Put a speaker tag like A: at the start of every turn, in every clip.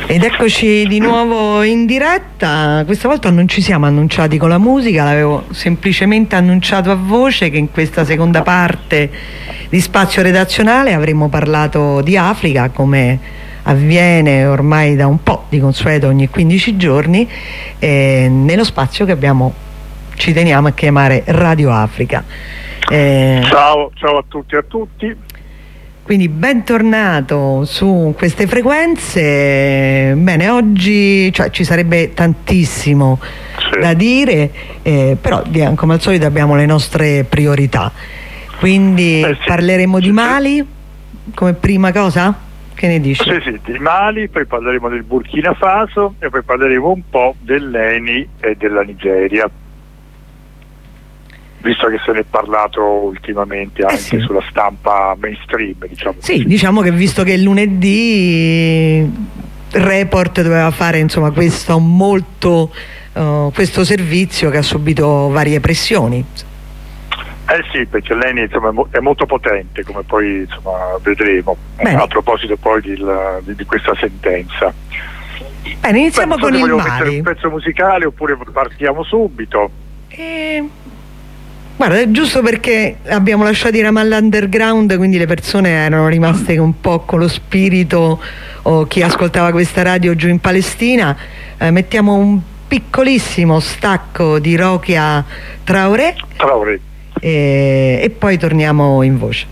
A: Ed eccoci di nuovo in diretta. Questa volta non ci siamo annunciati con la musica, l'avevo semplicemente annunciato a voce che in questa seconda parte di Spazio Redazionale avremmo parlato di Africa, come avviene ormai da un po' di consueto ogni 15 giorni, nello spazio che ci teniamo a chiamare Radio Africa.
B: Ciao a tutti e a tutti.
A: Quindi bentornato su queste frequenze. Bene, oggi ci sarebbe tantissimo da dire, però come al solito abbiamo le nostre priorità. Quindi parleremo di Mali come prima cosa? Che ne dici?
B: Sì, di Mali, poi parleremo del Burkina Faso e poi parleremo un po' dell'ENI e della Nigeria, visto che se ne è parlato ultimamente anche sulla stampa mainstream, diciamo.
A: Sì, così. Diciamo che visto che lunedì Report doveva fare questo servizio che ha subito varie pressioni.
B: Sì, perché l'ENI è molto potente, come poi vedremo. A proposito poi di questa sentenza.
A: Bene, iniziamo con il Mali.
B: Un pezzo musicale oppure partiamo subito?
A: Guarda, è giusto perché abbiamo lasciato i Ramallah Underground, quindi le persone erano rimaste un po' con lo spirito, o chi ascoltava questa radio giù in Palestina. Mettiamo un piccolissimo stacco di Rokia Traoré. E poi torniamo in voce.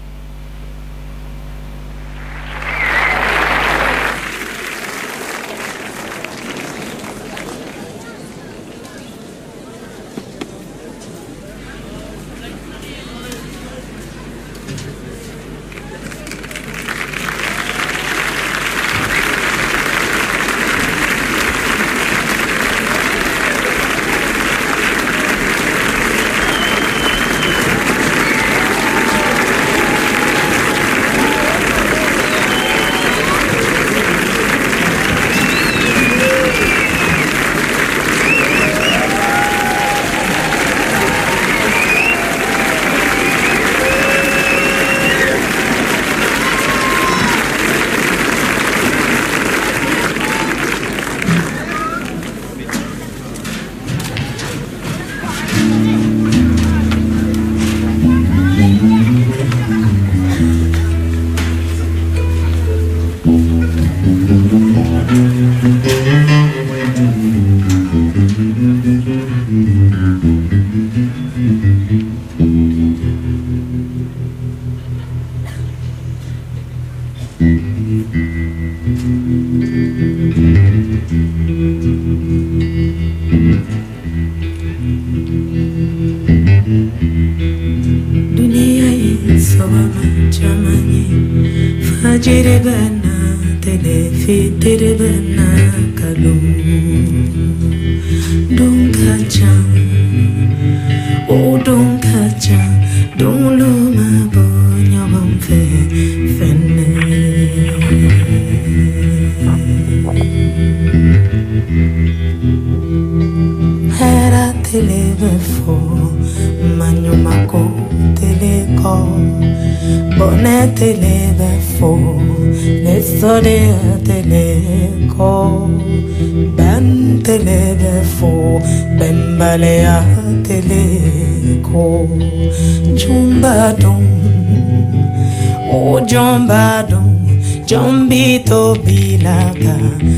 C: Jombito bilaga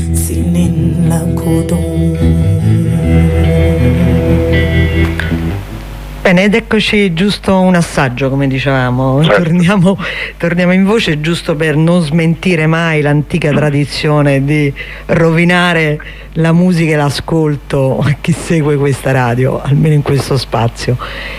C: sinin la kodon.
A: Bene, ed eccoci giusto un assaggio, come dicevamo. Torniamo in voce, giusto per non smentire mai l'antica tradizione di rovinare la musica e l'ascolto a chi segue questa radio, almeno in questo spazio.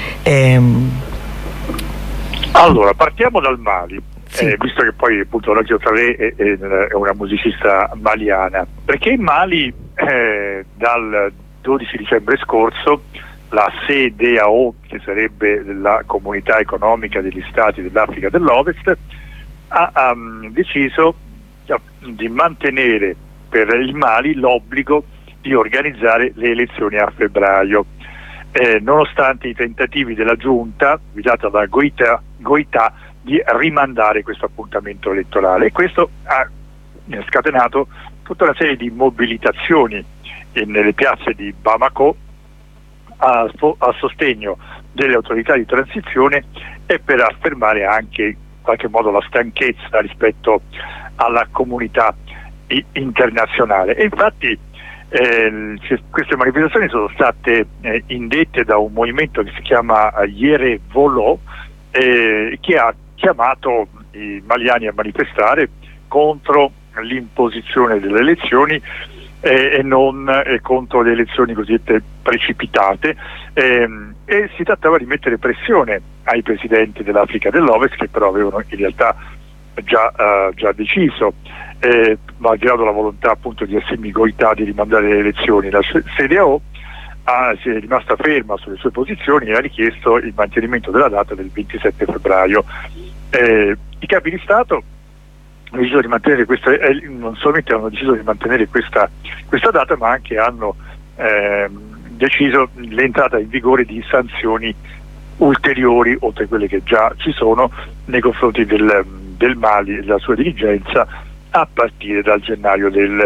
B: Allora, partiamo dal Mali. Visto che poi appunto Rokia Traoré è una musicista maliana, perché in Mali dal 12 dicembre scorso la CEDEAO, che sarebbe la Comunità Economica degli Stati dell'Africa dell'Ovest, ha deciso di mantenere per il Mali l'obbligo di organizzare le elezioni a febbraio, nonostante i tentativi della giunta guidata da Goïta di rimandare questo appuntamento elettorale, e questo ha scatenato tutta una serie di mobilitazioni nelle piazze di Bamako a sostegno delle autorità di transizione e per affermare anche in qualche modo la stanchezza rispetto alla comunità internazionale. E infatti queste manifestazioni sono state indette da un movimento che si chiama Yere Volo, che ha chiamato i maliani a manifestare contro l'imposizione delle elezioni e non contro le elezioni cosiddette precipitate, e si trattava di mettere pressione ai presidenti dell'Africa dell'Ovest, che però avevano in realtà già deciso, malgrado la volontà appunto di Assimi Goïta di rimandare le elezioni. La CEDEAO si è rimasta ferma sulle sue posizioni e ha richiesto il mantenimento della data del 27 febbraio. I capi di Stato hanno deciso di mantenere non solamente hanno deciso di mantenere questa data, ma anche hanno deciso l'entrata in vigore di sanzioni ulteriori, oltre a quelle che già ci sono, nei confronti del Mali e della sua dirigenza, a partire dal gennaio del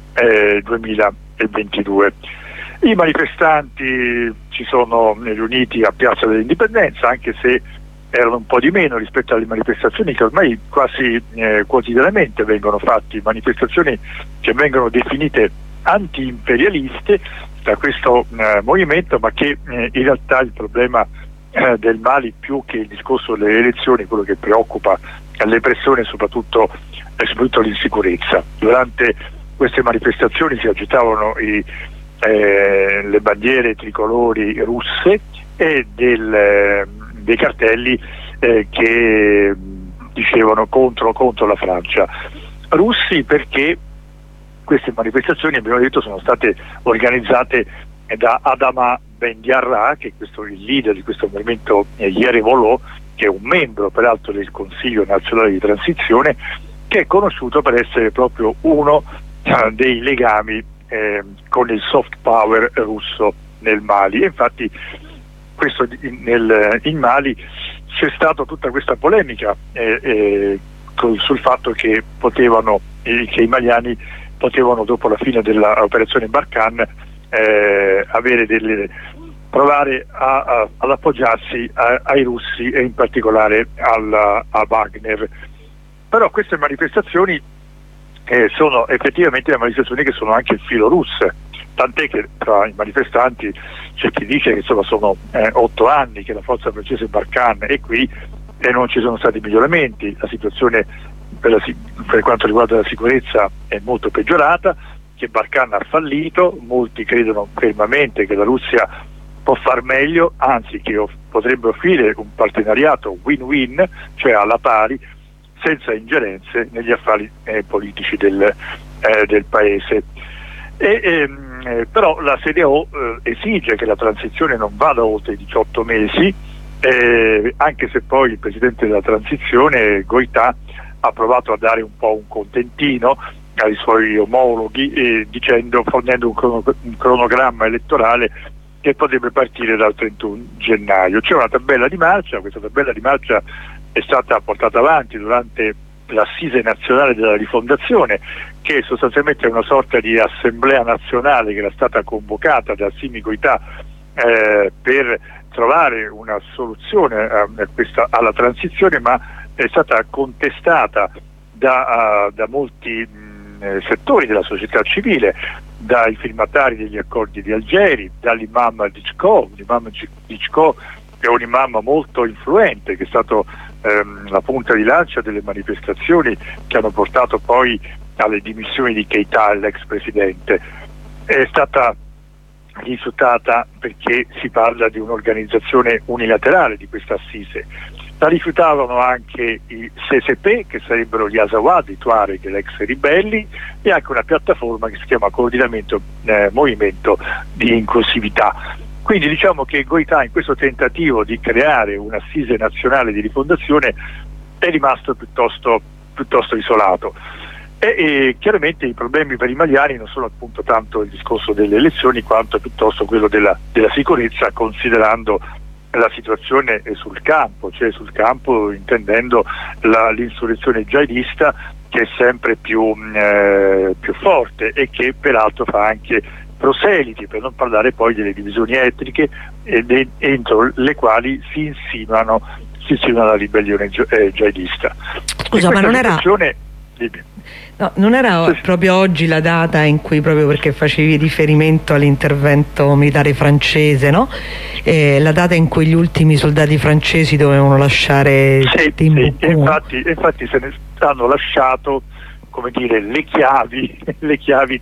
B: 2022. I manifestanti si sono riuniti a Piazza dell'Indipendenza, anche se erano un po' di meno rispetto alle manifestazioni che ormai quasi quotidianamente vengono fatte, manifestazioni che vengono definite anti-imperialiste da questo movimento, ma che in realtà il problema del Mali, più che il discorso delle elezioni, quello che preoccupa le persone è soprattutto l'insicurezza. Durante queste manifestazioni si agitavano le bandiere tricolori russe e dei cartelli che dicevano contro la Francia. Russi perché queste manifestazioni, abbiamo detto, sono state organizzate da Adama Bendiarra, che è il leader di questo movimento Yere Volo, che è un membro peraltro del Consiglio Nazionale di Transizione, che è conosciuto per essere proprio uno dei legami con il soft power russo nel Mali. E infatti in Mali c'è stata tutta questa polemica sul fatto che i maliani potevano, dopo la fine dell'operazione Barkhane, provare ad appoggiarsi ai russi e in particolare a Wagner. Però queste manifestazioni sono effettivamente manifestazioni che sono anche filorusse, tant'è che tra i manifestanti c'è chi dice che sono 8 anni che la forza francese Barkhane è qui e non ci sono stati miglioramenti. La situazione per quanto riguarda la sicurezza è molto peggiorata, che Barkhane ha fallito, molti credono fermamente che la Russia può far meglio, anzi che potrebbe offrire un partenariato win-win, cioè alla pari, senza ingerenze negli affari politici del paese. Però la CEDEAO esige che la transizione non vada oltre i 18 mesi, anche se poi il presidente della transizione, Goïta, ha provato a dare un po' un contentino ai suoi omologhi, fornendo un cronogramma elettorale che potrebbe partire dal 31 gennaio. C'è una tabella di marcia, questa tabella di marcia è stata portata avanti durante l'Assise nazionale della rifondazione, che sostanzialmente è una sorta di assemblea nazionale che era stata convocata da Assimi Goïta per trovare una soluzione alla transizione, ma è stata contestata da molti settori della società civile, dai firmatari degli accordi di Algeri, dall'imam Dicko. L'imam Dicko è un imam molto influente, che è stato la punta di lancia delle manifestazioni che hanno portato poi alle dimissioni di Keïta, l'ex presidente. È stata rifiutata perché si parla di un'organizzazione unilaterale di questa assise. La rifiutavano anche i CSP, che sarebbero gli Azawad, i Tuareg, gli ex ribelli, e anche una piattaforma che si chiama Coordinamento Movimento di Inclusività. Quindi diciamo che Goïta, in questo tentativo di creare un'assise nazionale di rifondazione, è rimasto piuttosto isolato. E chiaramente i problemi per i maliani non sono appunto tanto il discorso delle elezioni, quanto piuttosto quello della sicurezza, considerando la situazione è sul campo, cioè sul campo intendendo l'insurrezione jihadista, che è sempre più forte e che peraltro fa anche proseliti, per non parlare poi delle divisioni etniche entro le quali si insinua la ribellione jihadista.
A: Scusa, ma non era proprio oggi la data in cui, proprio perché facevi riferimento all'intervento militare francese, no? La data in cui gli ultimi soldati francesi dovevano lasciare Timbuktu?
B: Infatti se ne hanno lasciato, come dire, le chiavi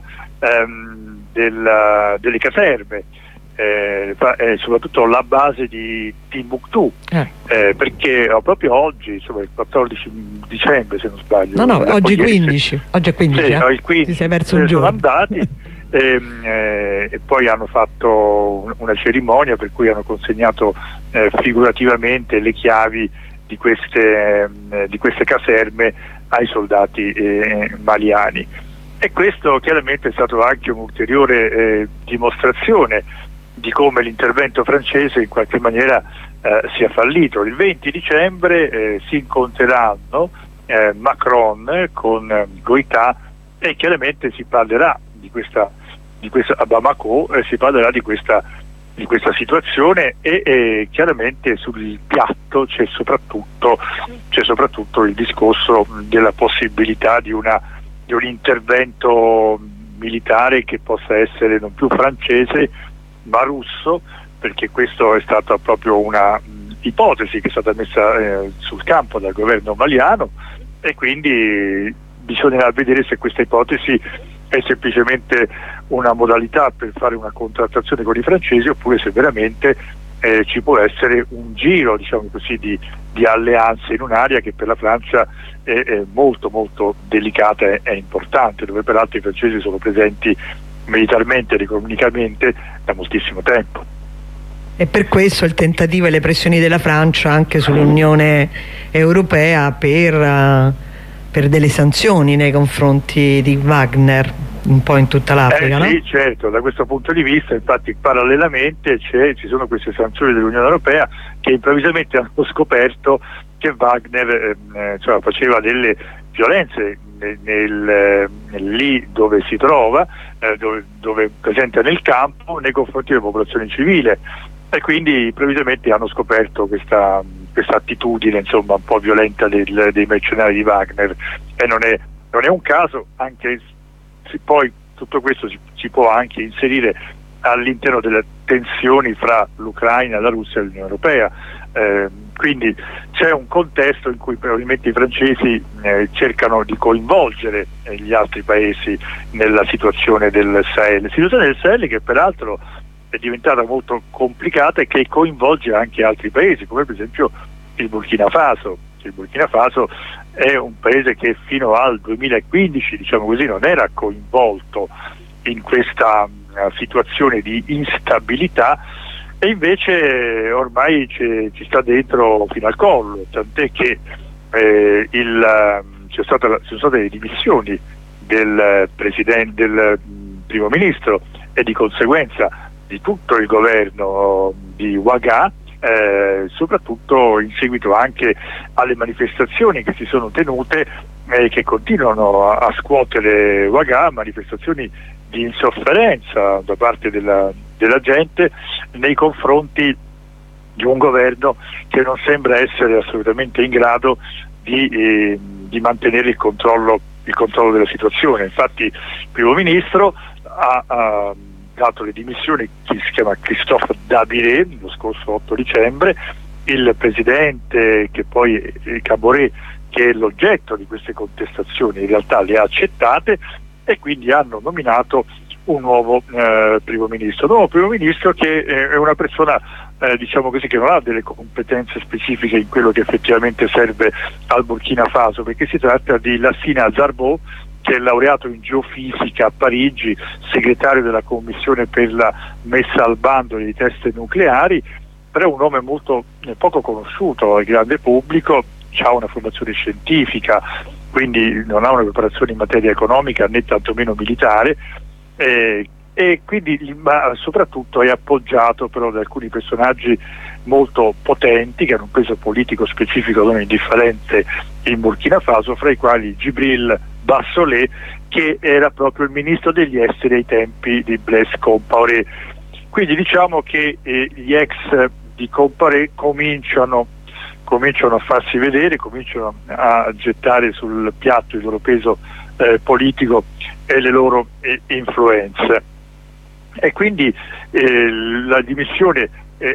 B: delle caserme, soprattutto la base di Timbuktu, perché proprio oggi, insomma, il 14 dicembre se non sbaglio,
A: oggi 15, oggi è 15,
B: il 15
A: ti sei perso un giorno.
B: Sono andati e poi hanno fatto una cerimonia per cui hanno consegnato figurativamente le chiavi di queste caserme ai soldati maliani, e questo chiaramente è stato anche un'ulteriore dimostrazione di come l'intervento francese in qualche maniera sia fallito. Il 20 dicembre si incontreranno Macron con Goïta e chiaramente si parlerà di questa a Bamako, si parlerà di questa situazione e chiaramente sul piatto c'è soprattutto il discorso della possibilità di un intervento militare che possa essere non più francese ma russo, perché questo è stata proprio una ipotesi che è stata messa sul campo dal governo maliano, e quindi bisognerà vedere se questa ipotesi è semplicemente una modalità per fare una contrattazione con i francesi, oppure se veramente ci può essere un giro, diciamo così, di alleanze in un'area che per la Francia è molto molto delicata e importante, dove peraltro i francesi sono presenti militarmente ed economicamente da moltissimo tempo.
A: E per questo il tentativo e le pressioni della Francia anche sull'Unione Europea per delle sanzioni nei confronti di Wagner un po' in tutta l'Africa, no?
B: Sì, certo, da questo punto di vista infatti parallelamente ci sono queste sanzioni dell'Unione Europea che improvvisamente hanno scoperto che Wagner faceva delle violenze lì dove si trova, dove è presente nel campo nei confronti della popolazione civile, e quindi improvvisamente hanno scoperto questa attitudine, insomma, un po' violenta dei mercenari di Wagner, e non è un caso, anche se poi tutto questo si può anche inserire all'interno delle tensioni fra l'Ucraina, la Russia e l'Unione Europea. Quindi c'è un contesto in cui probabilmente i francesi cercano di coinvolgere gli altri paesi nella situazione del Sahel, che peraltro è diventata molto complicata e che coinvolge anche altri paesi, come per esempio il Burkina Faso. Il Burkina Faso è un paese che fino al 2015, diciamo così, non era coinvolto in questa situazione di instabilità, e invece ormai ci sta dentro fino al collo, tant'è che ci sono state le dimissioni del primo ministro e di conseguenza di tutto il governo di Ouaga, soprattutto in seguito anche alle manifestazioni che si sono tenute e che continuano a scuotere Ouaga, manifestazioni di insofferenza da parte della gente nei confronti di un governo che non sembra essere assolutamente in grado di mantenere il controllo della situazione. Infatti il primo ministro ha dato le dimissioni, che si chiama Christophe Dabiré, lo scorso 8 dicembre, il presidente, che poi è Caboret, che è l'oggetto di queste contestazioni, in realtà le ha accettate, e quindi hanno nominato un nuovo primo ministro che è una persona diciamo così, che non ha delle competenze specifiche in quello che effettivamente serve al Burkina Faso, perché si tratta di Lassina Azarbo, che è laureato in geofisica a Parigi, segretario della commissione per la messa al bando dei test nucleari, però è un nome molto poco conosciuto al grande pubblico, ha una formazione scientifica, quindi non ha una preparazione in materia economica né tantomeno militare, e quindi ma soprattutto è appoggiato però da alcuni personaggi molto potenti che hanno un peso politico specifico non indifferente in Burkina Faso, fra i quali Djibril Bassolé, che era proprio il ministro degli esteri ai tempi di Blaise Compaoré. Quindi diciamo che gli ex di Compaoré cominciano a farsi vedere, cominciano a gettare sul piatto il loro peso politico e le loro influenze. E quindi la dimissione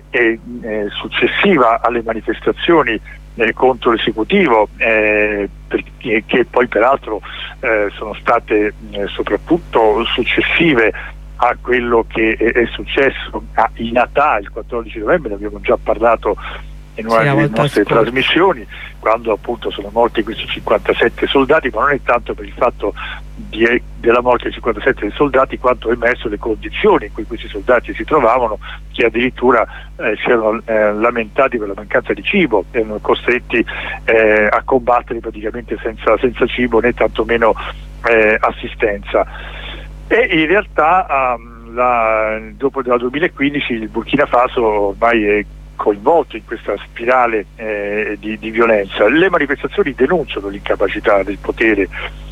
B: successiva alle manifestazioni contro l'esecutivo, che poi peraltro sono state soprattutto successive a quello che è successo a Inatà il 14 novembre, ne abbiamo già parlato in una delle nostre trasmissioni, quando appunto sono morti questi 57 soldati, ma non è tanto per il fatto della morte di 57 soldati quanto è emerso le condizioni in cui questi soldati si trovavano, che addirittura si erano lamentati per la mancanza di cibo, erano costretti a combattere praticamente senza cibo né tantomeno assistenza. E in realtà dopo il 2015 il Burkina Faso ormai è coinvolto in questa spirale di violenza. Le manifestazioni denunciano l'incapacità del potere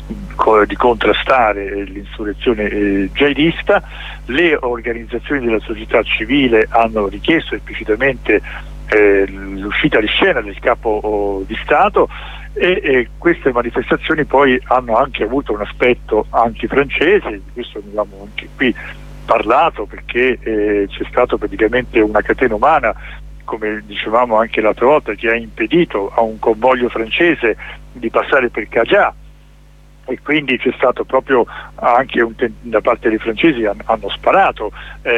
B: di contrastare l'insurrezione jihadista, le organizzazioni della società civile hanno richiesto esplicitamente l'uscita di scena del capo di Stato, e queste manifestazioni poi hanno anche avuto un aspetto antifrancese, di questo abbiamo anche qui parlato, perché c'è stato praticamente una catena umana, come dicevamo anche l'altra volta, che ha impedito a un convoglio francese di passare per Cajà, e quindi c'è stato proprio anche da parte dei francesi hanno sparato.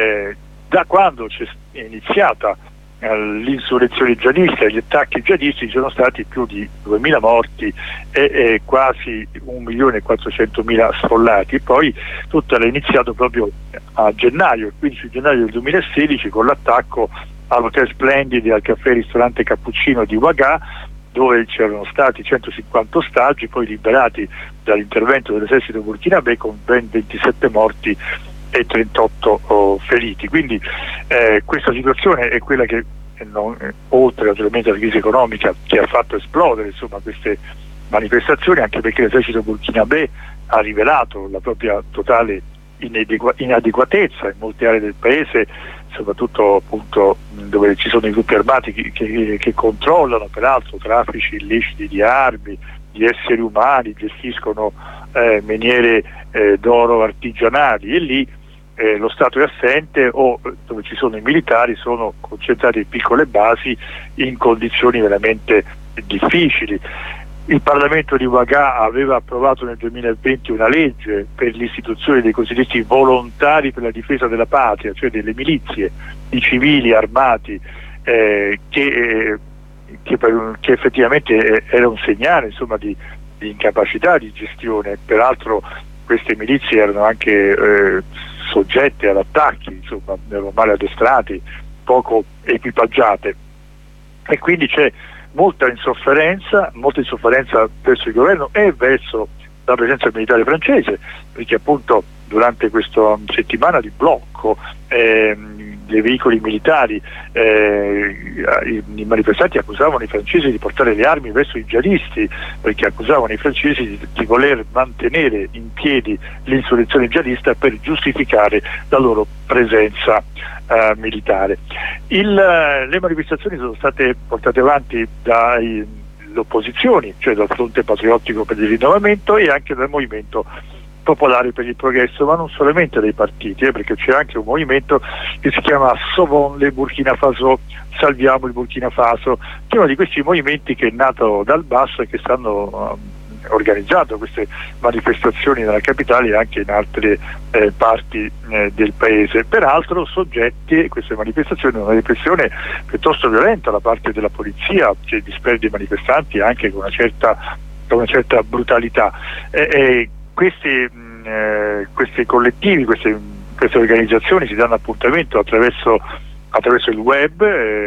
B: Da quando c'è iniziata l'insurrezione jihadista e gli attacchi jihadisti ci sono stati più di 2.000 morti e quasi 1.400.000 sfollati. Poi tutto era iniziato proprio a gennaio, il 15 gennaio del 2016, con l'attacco all'Hotel Splendid e al caffè ristorante Cappuccino di Ouaga, dove c'erano stati 150 ostaggi poi liberati dall'intervento dell'esercito burkinabè, con ben 27 morti e 38 feriti. Quindi questa situazione è quella che, oltre naturalmente alla crisi economica, che ha fatto esplodere insomma queste manifestazioni, anche perché l'esercito burkinabè ha rivelato la propria totale inadeguatezza in molte aree del paese, soprattutto appunto dove ci sono i gruppi armati che controllano peraltro traffici illeciti di armi, di esseri umani, gestiscono miniere d'oro artigianali, e lì lo Stato è assente, o dove ci sono i militari sono concentrati in piccole basi in condizioni veramente difficili. Il Parlamento di Ouaga aveva approvato nel 2020 una legge per l'istituzione dei cosiddetti volontari per la difesa della patria, cioè delle milizie di civili armati che effettivamente era un segnale insomma di incapacità di gestione. Peraltro queste milizie erano anche soggette ad attacchi, insomma erano male addestrati, poco equipaggiate, e quindi c'è molta insofferenza verso il governo e verso la presenza militare francese, perché appunto durante questa settimana di blocco dei veicoli militari i manifestanti accusavano i francesi di portare le armi verso i jihadisti, perché accusavano i francesi di voler mantenere in piedi l'insurrezione jihadista per giustificare la loro presenza militare. Le manifestazioni sono state portate avanti dalle opposizioni, cioè dal Fronte Patriottico per il Rinnovamento e anche dal Movimento Popolare per il Progresso, ma non solamente dai partiti, perché c'è anche un movimento che si chiama Sauvons le Burkina Faso, salviamo il Burkina Faso, che è uno di questi movimenti che è nato dal basso e che stanno organizzando queste manifestazioni nella capitale e anche in altre parti del paese. Peraltro soggetti queste manifestazioni a una repressione piuttosto violenta da parte della polizia, che disperde i manifestanti anche con una certa brutalità. Questi collettivi, queste organizzazioni si danno appuntamento attraverso il web,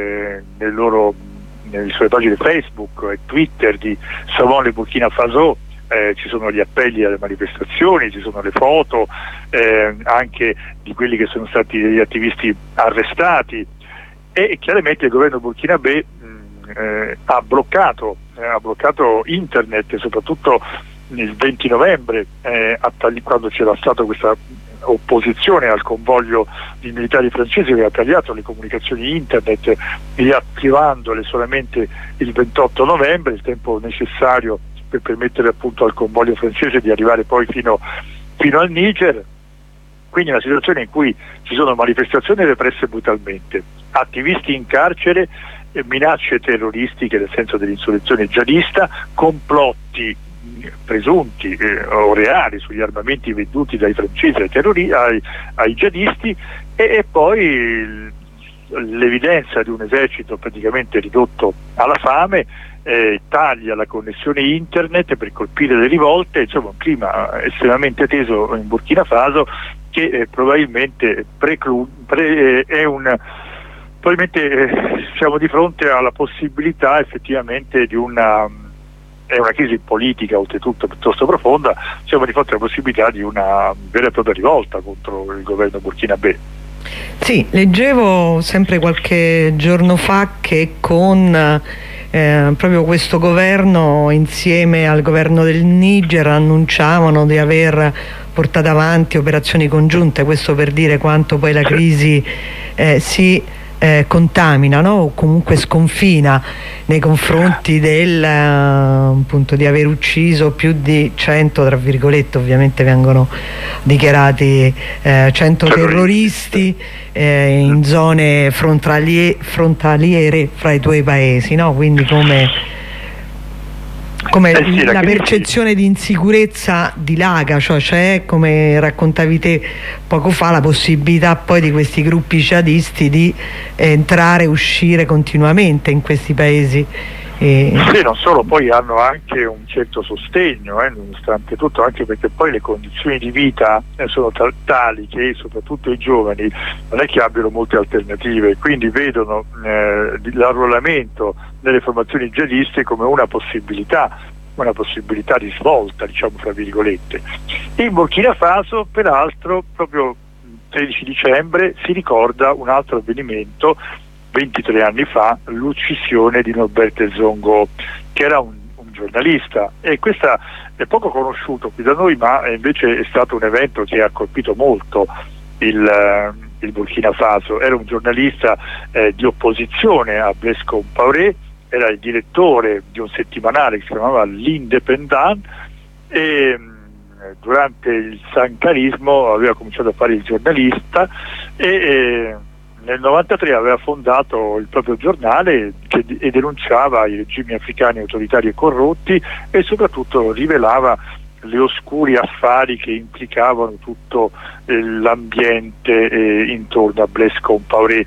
B: nelle sue pagine Facebook e Twitter di Sauvons le Burkina Faso. Ci sono gli appelli alle manifestazioni, ci sono le foto anche di quelli che sono stati degli attivisti arrestati, e chiaramente il governo burkinabè ha bloccato internet, soprattutto il 20 novembre, quando c'era stata questa opposizione al convoglio di militari francesi che ha tagliato le comunicazioni internet, riattivandole solamente il 28 novembre, il tempo necessario per permettere appunto al convoglio francese di arrivare poi fino al Niger. Quindi una situazione in cui ci sono manifestazioni represse brutalmente, attivisti in carcere, minacce terroristiche nel senso dell'insurrezione jihadista, complotti presunti o reali sugli armamenti venduti dai francesi ai jihadisti e poi l'evidenza di un esercito praticamente ridotto alla fame, taglia la connessione internet per colpire le rivolte, insomma un clima estremamente teso in Burkina Faso che probabilmente siamo di fronte alla possibilità effettivamente di una crisi politica oltretutto piuttosto profonda, siamo di fronte alla possibilità di una vera e propria rivolta contro il governo burkinabè.
A: Sì, leggevo sempre qualche giorno fa che con proprio questo governo insieme al governo del Niger annunciavano di aver portato avanti operazioni congiunte, questo per dire quanto poi la crisi si contamina, no? O comunque sconfina nei confronti appunto di aver ucciso più di 100, tra virgolette ovviamente vengono dichiarati 100 terroristi in zone frontaliere fra i due paesi, no? Quindi come la percezione di insicurezza dilaga, cioè c'è, come raccontavi te poco fa, la possibilità poi di questi gruppi jihadisti di entrare e uscire continuamente in questi paesi.
B: Sì, non solo, poi hanno anche un certo sostegno, nonostante tutto, anche perché poi le condizioni di vita sono tali che soprattutto i giovani non è che abbiano molte alternative, quindi vedono l'arruolamento nelle formazioni jihadiste come una possibilità di svolta, diciamo fra virgolette. In Burkina Faso, peraltro, proprio il 13 dicembre si ricorda un altro avvenimento 23 anni fa, l'uccisione di Norbert Zongo, che era un giornalista, e questo è poco conosciuto qui da noi, ma invece è stato un evento che ha colpito molto il Burkina Faso. Era un giornalista di opposizione a Blaise Compaoré, era il direttore di un settimanale che si chiamava L'Indépendant e durante il sancarismo aveva cominciato a fare il giornalista e nel 93 aveva fondato il proprio giornale e denunciava i regimi africani autoritari e corrotti e soprattutto rivelava gli oscuri affari che implicavano tutto l'ambiente intorno a Blaise Compaoré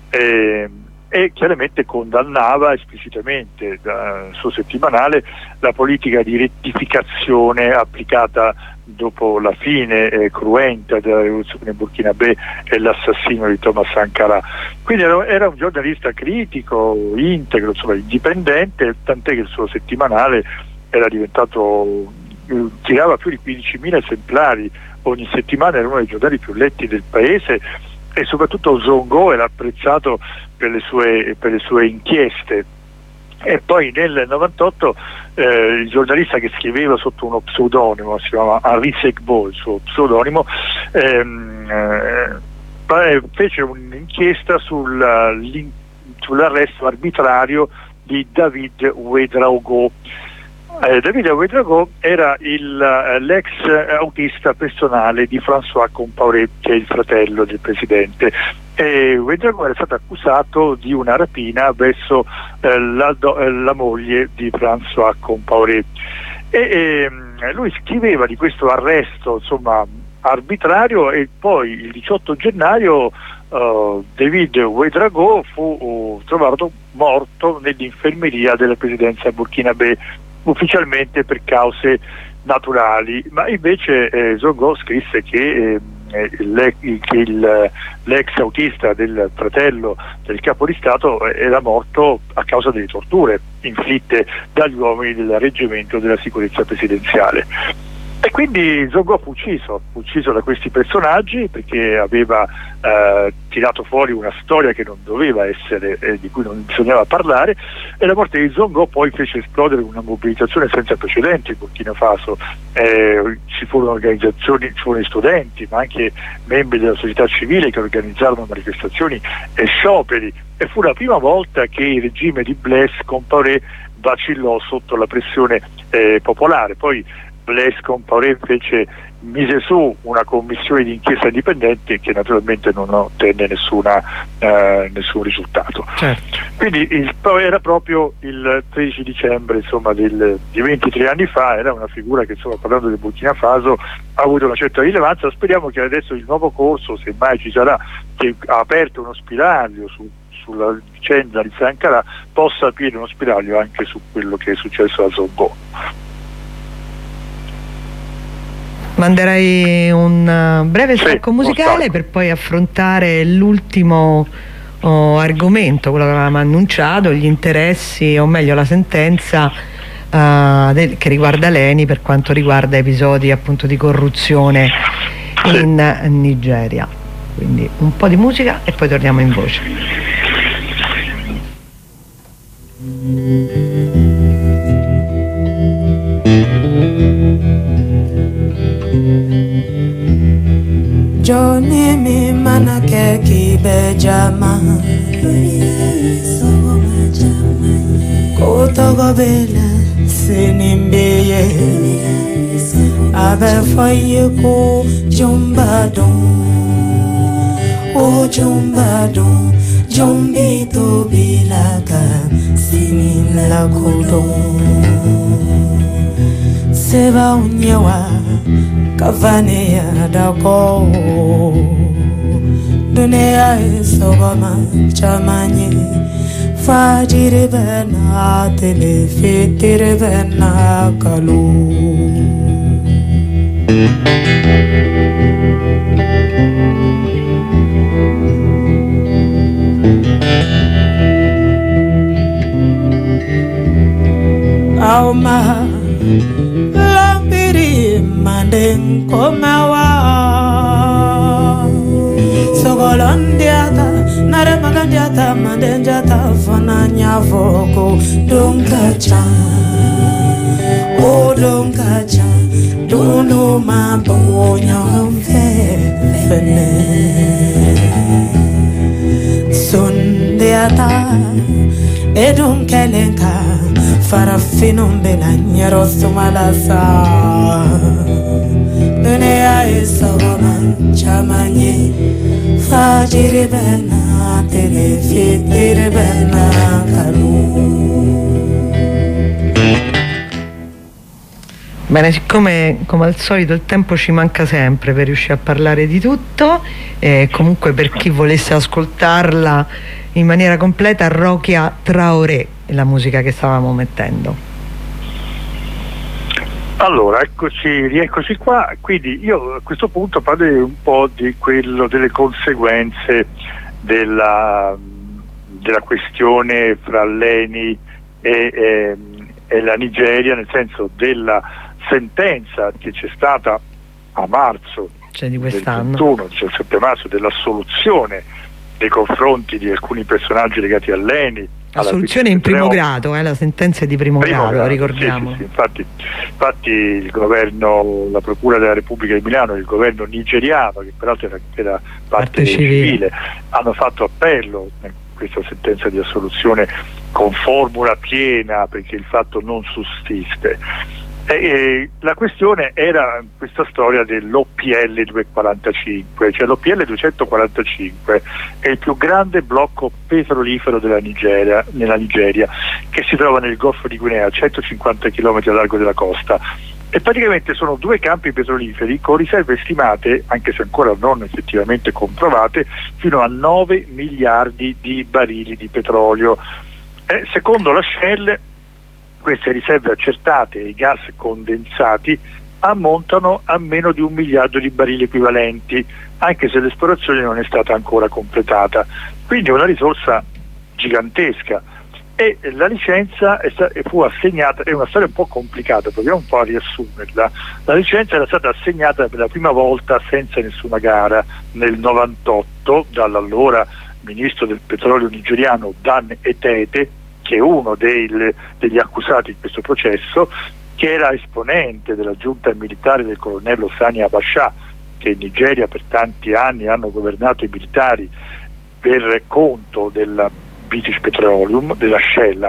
B: e chiaramente condannava esplicitamente dal suo settimanale la politica di rettificazione applicata dopo la fine cruenta della rivoluzione burkinabè e l'assassinio di Thomas Sankara. Quindi era un giornalista critico, integro, insomma indipendente, tant'è che il suo settimanale era diventato, tirava più di 15.000 esemplari ogni settimana, era uno dei giornali più letti del paese e soprattutto Zongo era apprezzato per le sue inchieste. E poi nel 98 il giornalista che scriveva sotto uno pseudonimo, si chiamava Henri Segbo, il suo pseudonimo, fece un'inchiesta sull'arresto arbitrario di David Ouedraogo. David Ouedraogo era l'ex autista personale di François Compaoré, che è il fratello del presidente. Ouedraogo era stato accusato di una rapina verso la moglie di François Compaoré e lui scriveva di questo arresto, insomma, arbitrario, e poi il 18 gennaio David Ouedraogo fu trovato morto nell'infermeria della presidenza burkinabè, ufficialmente per cause naturali, ma invece Zongo scrisse che l'ex autista del fratello del capo di Stato era morto a causa delle torture inflitte dagli uomini del reggimento della sicurezza presidenziale. E quindi Zongo fu ucciso da questi personaggi perché aveva tirato fuori una storia che non doveva essere, di cui non bisognava parlare, e la morte di Zongo poi fece esplodere una mobilitazione senza precedenti in Burkina Faso. Ci furono organizzazioni, ci furono studenti, ma anche membri della società civile che organizzarono manifestazioni e scioperi, e fu la prima volta che il regime di Blaise Compaoré vacillò sotto la pressione popolare. Poi Blaise Compaoré mise su una commissione di inchiesta indipendente che naturalmente non ottenne nessun risultato.
A: Certo.
B: Quindi era proprio il 13 dicembre di 23 anni fa, era una figura che, parlando del Burkina Faso, ha avuto una certa rilevanza. Speriamo che adesso il nuovo corso, se mai ci sarà, che ha aperto uno spiraglio sulla vicenda di Sankara, possa aprire uno spiraglio anche su quello che è successo a Zongo.
A: Manderei un breve stacco musicale per poi affrontare l'ultimo argomento, quello che avevamo annunciato, gli interessi, o meglio la sentenza che riguarda l'ENI per quanto riguarda episodi appunto di corruzione in Nigeria. Quindi un po' di musica e poi torniamo in voce.
C: Johnny mi manake kibe jama Kotogo bela sinimbeye Abe faye ko jumbadon O jumbadon Jumbi to bilaga sinin la kodon Seba unyewa kavane ya dako Dunia isogama chamanye Fajire bena telefitire bena kalu Auma Lambiri mandeng komawa Sogolondiata Nare magandiata mandenjata Fana nyavoko Donkacha O donkacha Dono mambo nyamfene Sondiata Edon kelenka Farafinon bela nyero sumalasa Dunia isogoma chamanye Fajiri bena telefitiri bena kalu.
A: Bene, siccome come al solito il tempo ci manca sempre per riuscire a parlare di tutto, comunque per chi volesse ascoltarla in maniera completa, Rokia Traoré è la musica che stavamo mettendo.
B: Allora, rieccoci qua. Quindi io a questo punto parlerei un po' di quello delle conseguenze della questione fra l'ENI e la Nigeria, nel senso della sentenza che c'è stata a marzo,
A: cioè di quest'anno,
B: del 17 marzo, dell'assoluzione nei confronti di alcuni personaggi legati all'ENI.
A: Assoluzione in primo grado, la sentenza è di primo grado, ricordiamo.
B: Sì. Infatti il governo, la Procura della Repubblica di Milano e il governo nigeriano, che peraltro era parte civile, hanno fatto appello a questa sentenza di assoluzione con formula piena, perché il fatto non sussiste. La questione era questa storia dell'OPL 245, cioè l'OPL 245 è il più grande blocco petrolifero nella Nigeria, che si trova nel Golfo di Guinea, a 150 km a largo della costa, e praticamente sono due campi petroliferi con riserve stimate, anche se ancora non effettivamente comprovate, fino a 9 miliardi di barili di petrolio. Secondo la Shell, queste riserve accertate e i gas condensati ammontano a meno di 1 miliardo di barili equivalenti, anche se l'esplorazione non è stata ancora completata. Quindi è una risorsa gigantesca. e la licenza fu assegnata. È una storia un po' complicata, proviamo un po' a riassumerla. La licenza era stata assegnata per la prima volta senza nessuna gara nel 98 dall'allora ministro del petrolio nigeriano Dan Etete, che è uno degli accusati in questo processo, che era esponente della giunta militare del colonnello Sani Abacha, che in Nigeria per tanti anni hanno governato i militari per conto della British Petroleum, della Shell,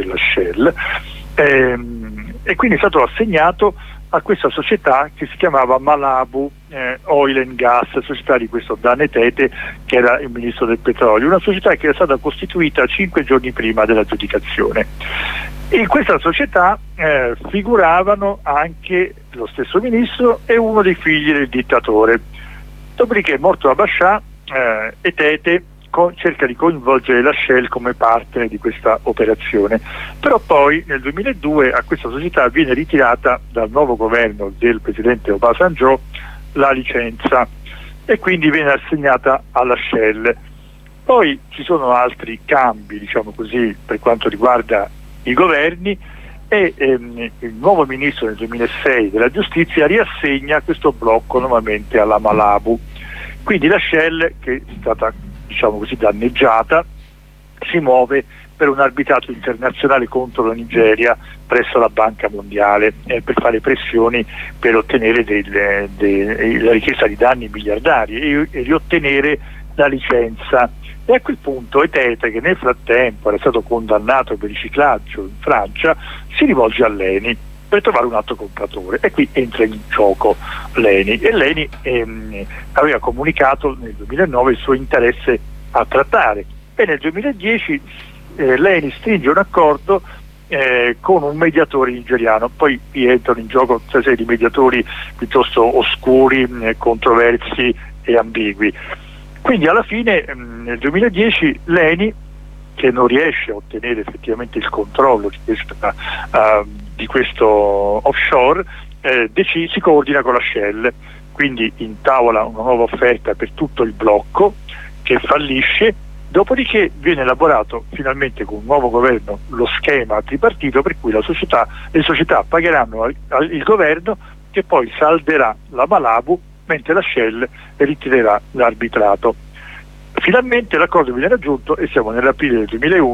B: e quindi è stato assegnato a questa società che si chiamava Malabu Oil and Gas, società di questo Dan Etete, che era il ministro del petrolio, una società che era stata costituita 5 giorni prima dell'aggiudicazione. In questa società figuravano anche lo stesso ministro e uno dei figli del dittatore. Dopodiché, morto Abacha, Etete cerca di coinvolgere la Shell come partner di questa operazione, però poi nel 2002 a questa società viene ritirata dal nuovo governo del presidente Obasanjo la licenza e quindi viene assegnata alla Shell. Poi ci sono altri cambi, diciamo così, per quanto riguarda i governi, e il nuovo ministro nel 2006 della giustizia riassegna questo blocco nuovamente alla Malabu. Quindi la Shell, che è stata, diciamo così, danneggiata, si muove per un arbitrato internazionale contro la Nigeria presso la Banca Mondiale per fare pressioni per ottenere la richiesta di danni miliardari e riottenere la licenza. E a quel punto Etete, che nel frattempo era stato condannato per riciclaggio in Francia, si rivolge a l'ENI per trovare un altro compratore, e qui entra in gioco l'ENI, e l'ENI aveva comunicato nel 2009 il suo interesse a trattare, e nel 2010 l'ENI stringe un accordo con un mediatore nigeriano. Poi entrano in gioco tutta una serie di mediatori piuttosto oscuri, controversi e ambigui. Quindi alla fine nel 2010 l'ENI, che non riesce a ottenere effettivamente il controllo di questo offshore, si coordina con la Shell, quindi intavola una nuova offerta per tutto il blocco che fallisce. Dopodiché viene elaborato finalmente con un nuovo governo lo schema tripartito per cui le società pagheranno il governo, che poi salderà la Malabu mentre la Shell ritirerà l'arbitrato. Finalmente l'accordo viene raggiunto e siamo nell'aprile del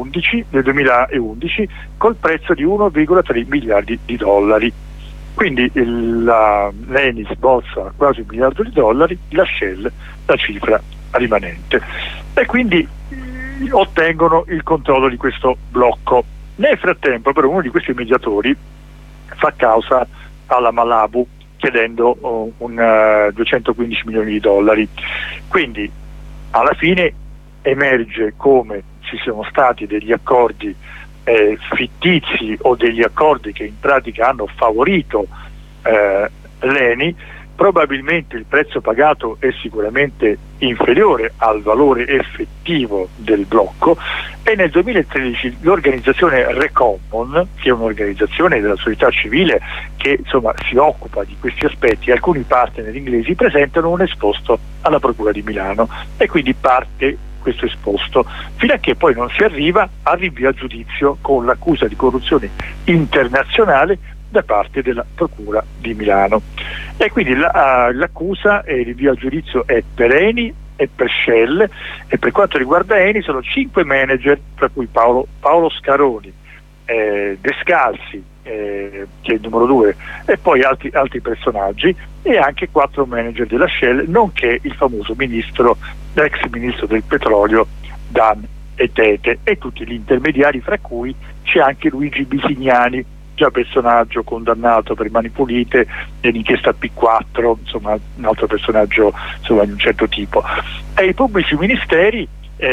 B: 2011 col prezzo di 1,3 miliardi di dollari. Quindi l'ENI sbozza quasi $1 miliardo, la Shell la cifra rimanente, e quindi ottengono il controllo di questo blocco. Nel frattempo però uno di questi mediatori fa causa alla Malabu chiedendo 215 milioni di dollari. Quindi alla fine emerge come ci siano stati degli accordi fittizi o degli accordi che in pratica hanno favorito l'ENI. Probabilmente il prezzo pagato è sicuramente inferiore al valore effettivo del blocco, e nel 2013 l'organizzazione Recommon, che è un'organizzazione della società civile che insomma si occupa di questi aspetti, alcuni partner inglesi presentano un esposto alla Procura di Milano, e quindi parte questo esposto fino a che poi non si arriva al rinvio a giudizio con l'accusa di corruzione internazionale da parte della Procura di Milano, e quindi l'accusa e il rinvio a giudizio è per Eni e per Shell, e per quanto riguarda Eni sono 5 manager, tra cui Paolo Scaroni, Descalzi, che è il numero 2, e poi altri personaggi, e anche 4 manager della Shell, nonché il famoso l'ex ministro del petrolio Dan Etete, e tutti gli intermediari, fra cui c'è anche Luigi Bisignani, già personaggio condannato per Mani Pulite nell'inchiesta P4, insomma un altro personaggio insomma di un certo tipo. E i pubblici ministeri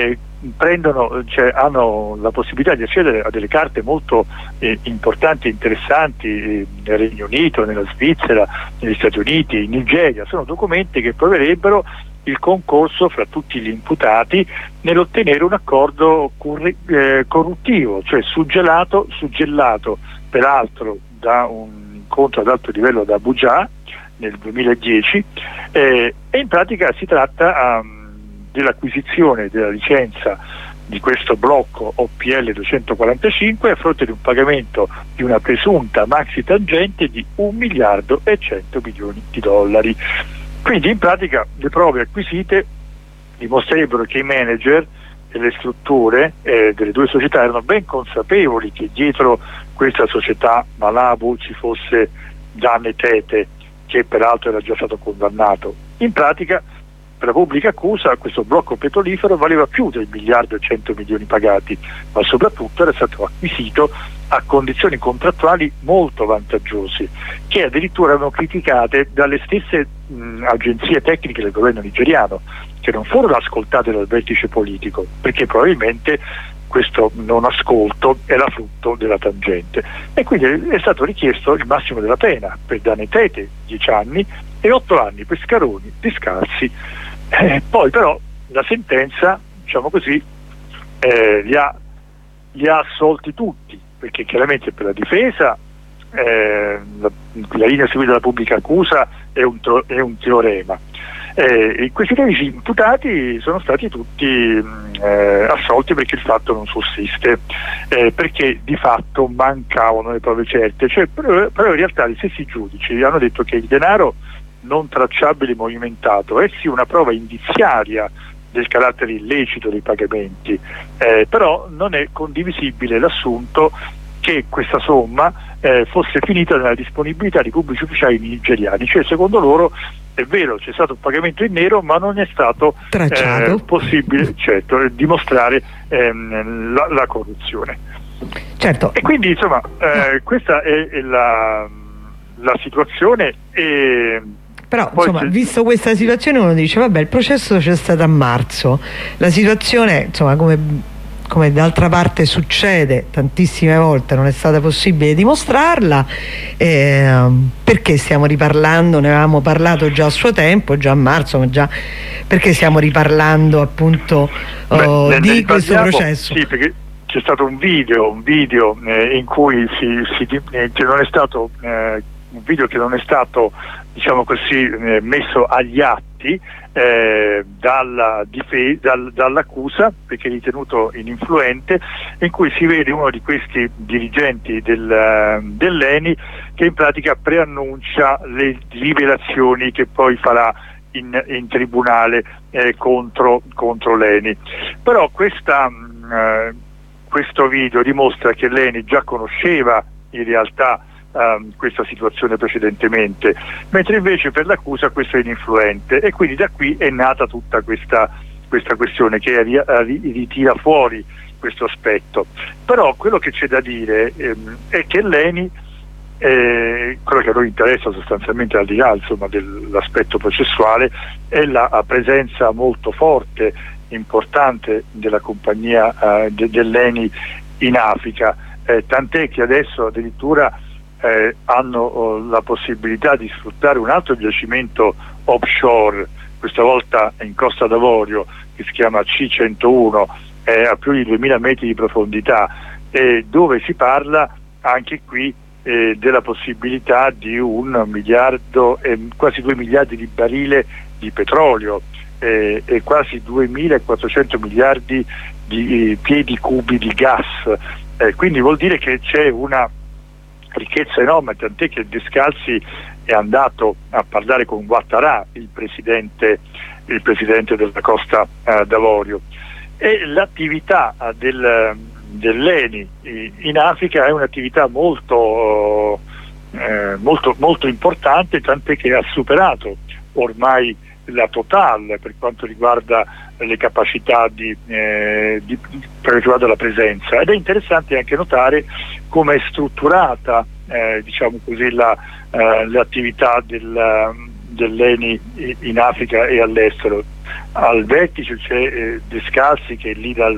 B: hanno la possibilità di accedere a delle carte molto importanti e interessanti nel Regno Unito, nella Svizzera, negli Stati Uniti, in Nigeria. Sono documenti che proverebbero il concorso fra tutti gli imputati nell'ottenere un accordo corruttivo, cioè suggellato peraltro da un incontro ad alto livello ad Abuja nel 2010, e in pratica si tratta dell'acquisizione della licenza di questo blocco OPL 245 a fronte di un pagamento di una presunta maxi tangente di $1.100 milioni. Quindi in pratica le prove acquisite dimostrerebbero che i manager e le strutture delle due società erano ben consapevoli che dietro questa società Malabu ci fosse Danny Tete, che peraltro era già stato condannato. In pratica, per la pubblica accusa, questo blocco petrolifero valeva più del $1.100 milioni pagati, ma soprattutto era stato acquisito a condizioni contrattuali molto vantaggiose, che addirittura erano criticate dalle stesse agenzie tecniche del governo nigeriano, che non furono ascoltate dal vertice politico, perché probabilmente questo non ascolto era frutto della tangente. E quindi è stato richiesto il massimo della pena per Danny Tete, 10 anni, e 8 anni per Scaroni, Descalzi. Poi però la sentenza, diciamo così, li ha assolti tutti, perché chiaramente per la difesa la linea seguita dalla pubblica accusa è un teorema. Questi 13 imputati sono stati tutti assolti perché il fatto non sussiste, perché di fatto mancavano le prove certe, però in realtà gli stessi giudici hanno detto che il denaro non tracciabile movimentato è sì una prova indiziaria del carattere illecito dei pagamenti, però non è condivisibile l'assunto che questa somma fosse finita nella disponibilità di pubblici ufficiali nigeriani, cioè secondo loro è vero c'è stato un pagamento in nero, ma non è stato possibile dimostrare la corruzione.
A: Certo.
B: E quindi insomma questa è la situazione.
A: Però insomma, visto questa situazione, uno dice vabbè, il processo c'è stato a marzo, la situazione insomma come d'altra parte succede tantissime volte non è stata possibile dimostrarla, perché stiamo riparlando? Ne avevamo parlato già a suo tempo, già a marzo, ma già perché stiamo riparlando appunto di questo processo? Sì,
B: perché c'è stato un video in cui che non è stato un video che non è stato, diciamo così, messo agli atti dall'accusa, perché è ritenuto ininfluente, in cui si vede uno di questi dirigenti dell'ENI che in pratica preannuncia le rivelazioni che poi farà in tribunale contro l'ENI. Però questo video dimostra che l'ENI già conosceva in realtà questa situazione precedentemente, mentre invece per l'accusa questo è ininfluente, e quindi da qui è nata tutta questa questione che ritira fuori questo aspetto. Però quello che c'è da dire è che l'ENI, quello che a noi interessa sostanzialmente, al di là insomma dell'aspetto processuale, è la presenza molto forte, importante della compagnia dell'ENI in Africa, tant'è che adesso addirittura hanno la possibilità di sfruttare un altro giacimento offshore, questa volta in Costa d'Avorio, che si chiama C101, a più di 2000 metri di profondità, dove si parla anche qui della possibilità di 1 miliardo e quasi 2 miliardi di barile di petrolio e quasi 2400 miliardi di piedi cubi di gas, quindi vuol dire che c'è una ricchezza enorme, tant'è che Descalzi è andato a parlare con Ouattara, il presidente della Costa d'Avorio, e l'attività dell'ENI in Africa è un'attività molto importante, tant'è che ha superato ormai la Total per quanto riguarda le capacità per riguardo alla presenza, ed è interessante anche notare come è strutturata diciamo così l'attività dell'ENI in Africa e all'estero. Al vertice c'è Descalzi, che è lì dal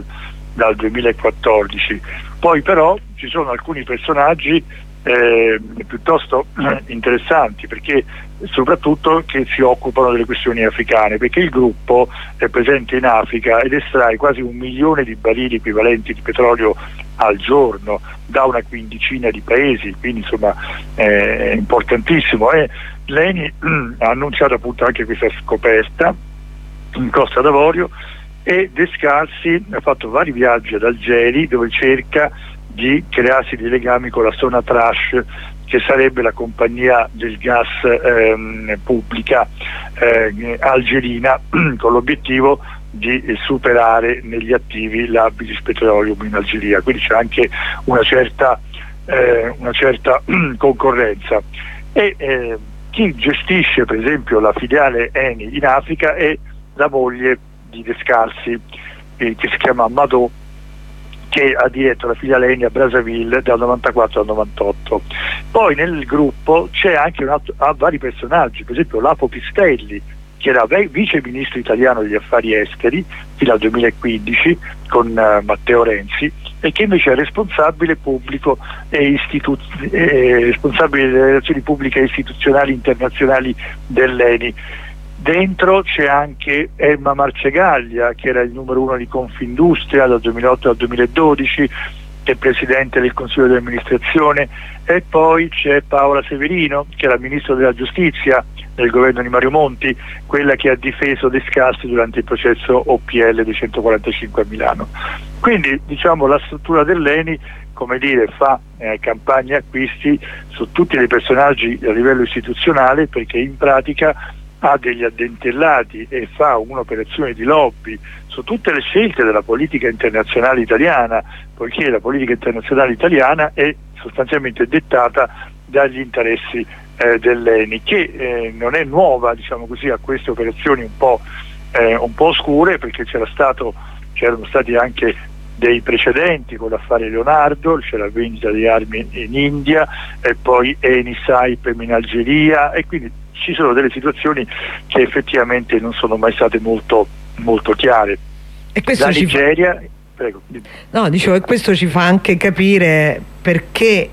B: 2014, poi però ci sono alcuni personaggi piuttosto interessanti, perché soprattutto che si occupano delle questioni africane, perché il gruppo è presente in Africa ed estrae quasi 1 milione di barili equivalenti di petrolio al giorno da una quindicina di paesi, quindi insomma è importantissimo. L'ENI ha annunciato appunto anche questa scoperta in Costa d'Avorio, e Descalzi ha fatto vari viaggi ad Algeri, dove cerca di crearsi dei legami con la Sonatrach, che sarebbe la compagnia del gas pubblica algerina, con l'obiettivo di superare negli attivi la British Petroleum in Algeria. Quindi c'è anche una certa concorrenza. E chi gestisce per esempio la filiale Eni in Africa è la moglie di Descalzi, che si chiama Mado, che ha diretto la filiale Eni a Brazzaville dal 94 al 98. Poi nel gruppo c'è anche vari personaggi, per esempio Lapo Pistelli, che era vice ministro italiano degli affari esteri fino al 2015 con Matteo Renzi, e che invece è responsabile pubblico e responsabile delle relazioni pubbliche e istituzionali internazionali dell'Eni. Dentro c'è anche Emma Marcegaglia, che era il numero 1 di Confindustria dal 2008 al 2012, che è presidente del Consiglio di amministrazione, e poi c'è Paola Severino, che era ministro della giustizia nel governo di Mario Monti, quella che ha difeso Descalzi durante il processo OPL 245 a Milano. Quindi diciamo la struttura dell'Eni, come dire, fa campagne acquisti su tutti i personaggi a livello istituzionale, perché in pratica ha degli addentellati e fa un'operazione di lobby su tutte le scelte della politica internazionale italiana, poiché la politica internazionale italiana è sostanzialmente dettata dagli interessi dell'Eni, che non è nuova, diciamo così, a queste operazioni un po' oscure, perché c'erano stati anche dei precedenti con l'affare Leonardo, c'è la vendita di armi in India, e poi Eni Saipem in Algeria, e quindi ci sono delle situazioni che effettivamente non sono mai state molto chiare.
A: E questo
B: la Nigeria, prego.
A: No, dicevo, e questo ci fa anche capire perché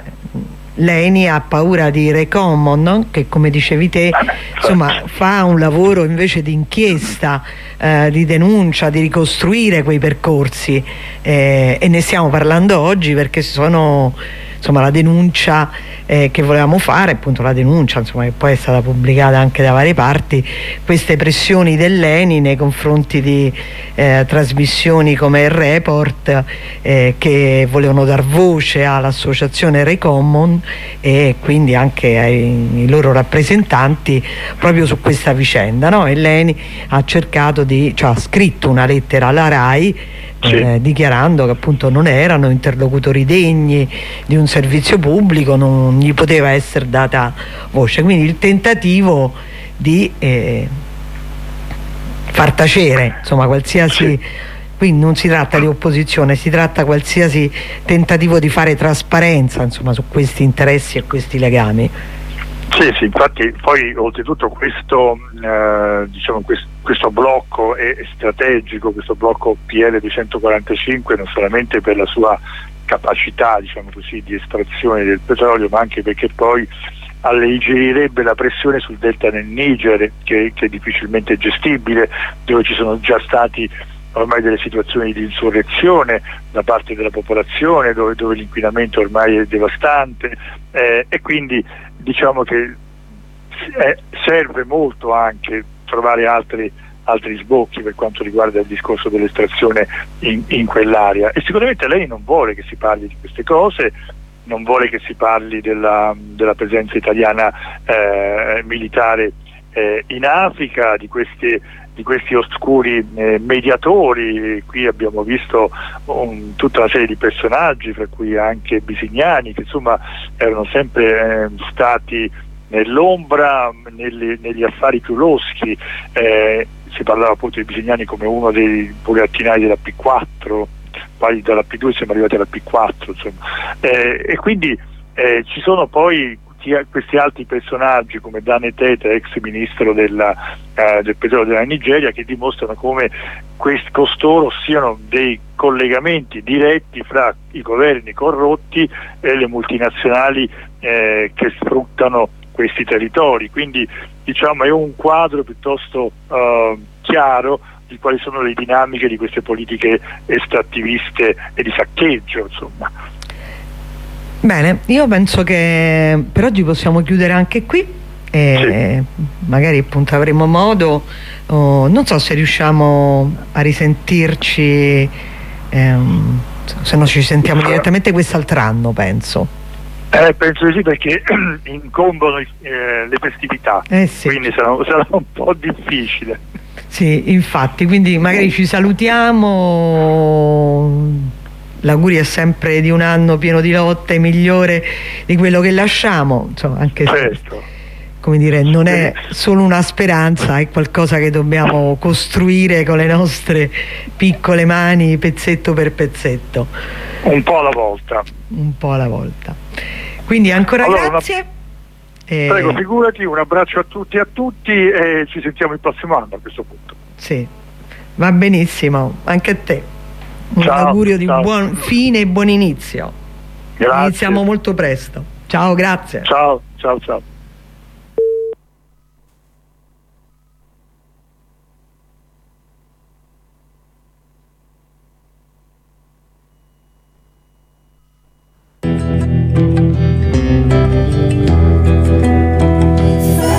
A: l'Eni ha paura di Recommon, no? Che come dicevi te, insomma, fa un lavoro invece di inchiesta, di denuncia, di ricostruire quei percorsi, e ne stiamo parlando oggi perché sono, insomma, la denuncia che volevamo fare, appunto la denuncia, insomma, che poi è stata pubblicata anche da varie parti, queste pressioni dell'Eni nei confronti di trasmissioni come il Report, che volevano dar voce all'associazione Recommon e quindi anche ai loro rappresentanti proprio su questa vicenda, no? E l'Eni ha cercato ha scritto una lettera alla RAI, dichiarando che appunto non erano interlocutori degni di un servizio pubblico, non gli poteva essere data voce, quindi il tentativo di far tacere, insomma, qualsiasi, quindi non si tratta di opposizione, si tratta qualsiasi tentativo di fare trasparenza, insomma, su questi interessi e questi legami.
B: Sì, infatti poi oltretutto questo blocco è strategico, questo blocco PL 245, non solamente per la sua capacità, diciamo così, di estrazione del petrolio, ma anche perché poi alleggeриrebbe la pressione sul delta del Niger, che è difficilmente gestibile, dove ci sono già stati ormai delle situazioni di insurrezione da parte della popolazione, dove l'inquinamento ormai è devastante, e quindi diciamo che serve molto anche trovare altri sbocchi per quanto riguarda il discorso dell'estrazione in quell'area, e sicuramente lei non vuole che si parli di queste cose, non vuole che si parli della presenza italiana militare in Africa, di questi oscuri mediatori. Qui abbiamo visto tutta una serie di personaggi, fra cui anche Bisignani, che insomma erano sempre stati nell'ombra negli affari più loschi. Si parlava appunto di Bisignani come uno dei burattinai della P4, poi dalla P2 siamo arrivati alla P4, insomma. E quindi ci sono poi questi altri personaggi come Dane Tete, ex ministro del petrolio della Nigeria, che dimostrano come costoro siano dei collegamenti diretti fra i governi corrotti e le multinazionali che sfruttano questi territori. Quindi diciamo è un quadro piuttosto chiaro di quali sono le dinamiche di queste politiche estrattiviste e di saccheggio, insomma.
A: Bene, io penso che per oggi possiamo chiudere anche qui. e magari appunto avremo modo, non so se riusciamo a risentirci, se no ci sentiamo direttamente quest'altro anno, penso.
B: Penso di sì, perché incombono le festività,
A: Sì.
B: Quindi sarà un po' difficile.
A: Sì, infatti, quindi magari ci salutiamo. L'augurio è sempre di un anno pieno di lotte, migliore di quello che lasciamo, insomma, anche se,
B: Certo.
A: come dire, non è solo una speranza, è qualcosa che dobbiamo costruire con le nostre piccole mani, pezzetto per pezzetto.
B: Un po' alla volta.
A: Un po' alla volta. Quindi ancora grazie.
B: Prego, figurati, un abbraccio a tutti e e ci sentiamo il prossimo anno a questo punto.
A: Sì, va benissimo, anche a te. Un augurio di buon fine e buon inizio.
B: Grazie.
A: Iniziamo molto presto. Ciao, grazie.
B: Ciao, ciao, ciao.